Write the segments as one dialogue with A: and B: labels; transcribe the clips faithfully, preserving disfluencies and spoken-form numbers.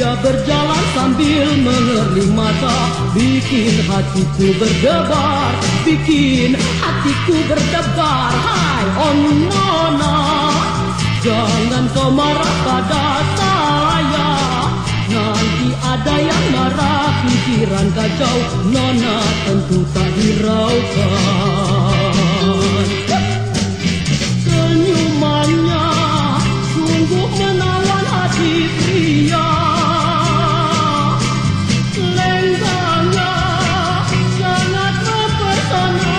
A: Dia berjalan sambil mengerling mata, bikin hatiku berdebar, bikin hatiku berdebar. Hai oh nona, jangan kau marah pada saya, nanti ada yang marah, pikiran kacau, nona tentu tak hiraukan. Senyumannya sungguh menawan hati pria, lenggangnya sangat mempesona.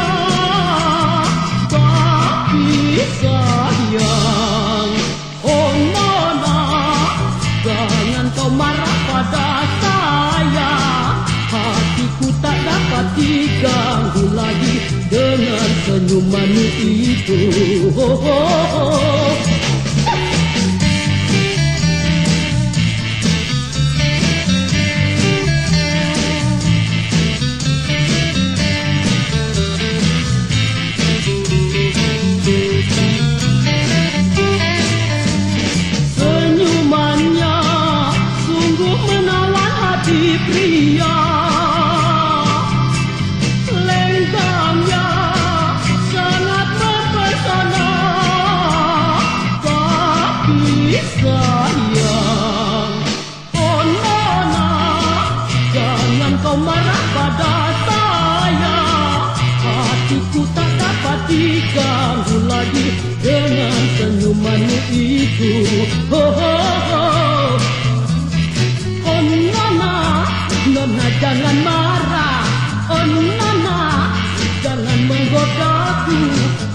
A: Tapi sayang, oh nona, jangan kau marah pada saya, hatiku tak dapat diganggu lagi dengan senyumanmu itu. Oh, oh, oh. Senyumannya sungguh menawan hati pria, lenggangnya sangat mempesona. Tapi sayang, oh nona, jangan kau marah pada saya, hatiku tak dapat diganggu lagi dengan senyumanmu itu. Oh, oh, oh. Oh nona, nona jangan marah, oh nona, jangan menggodaku.